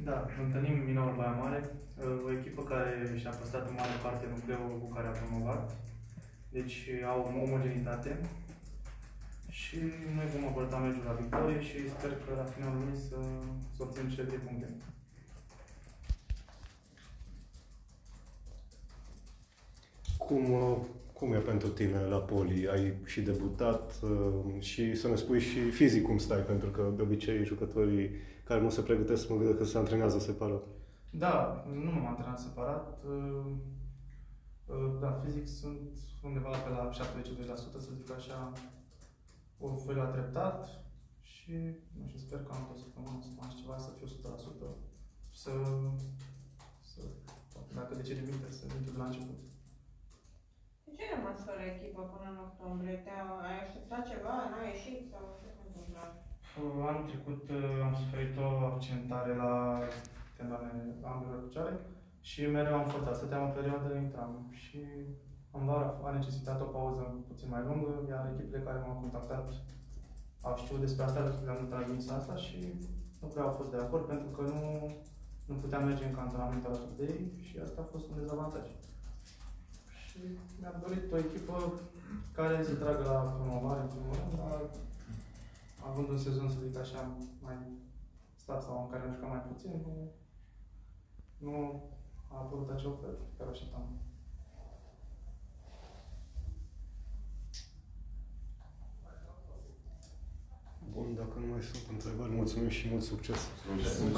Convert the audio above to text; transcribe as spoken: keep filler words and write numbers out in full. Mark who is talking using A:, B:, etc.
A: Da, întâlnim Minorul Baia Mare, o echipă care și-a păstrat în mare parte nucleul cu care a promovat. Deci au o omogenitate. Și noi vom aborda meciul la victorie și sper că la finalul lui să, să obținem cele trei puncte.
B: Cum, cum e pentru tine la Poli? Ai și debutat și să ne spui și fizic cum stai, pentru că de obicei jucătorii care nu se pregătesc mă gândesc că se antrenează separat.
A: Da, nu m-am antrenat separat. Da, fizic sunt undeva pe la șaptezeci la sută, să zic așa. O voi la treptat și nu știu, sper că am tot săptămână să fac ceva, să fiu o sută la sută. Să, să, dacă de ce de minte, să intru de la început.
C: De ce ai rămas fără echipă până în octombrie? Ai așteptat ceva? N-a ieșit? Sau ce s-a întâmplat?
A: Anul trecut am suferit o accidentare la tendoanele ambelor picioare și mereu am forțat. Stăteam o perioadă, intram și în vara a necesitat o pauză puțin mai lungă, iar echipele care m-au contactat au știut despre asta, le-am dat transmisia asta și nu prea au fost de acord pentru că nu, nu puteam merge în cantonament alături de ei și asta a fost un dezavantaj. Și mi-am dorit o echipă care să tragă la promovare, în primul rând, dar având un sezon, să zic așa, mai stat sau în care am jucat mai puțin, nu, nu a apărut acea ofertă pe care o așteptam.
B: Bun, dacă nu mai sunt întrebări, mulțumim și mult succes!
D: Mulțumim.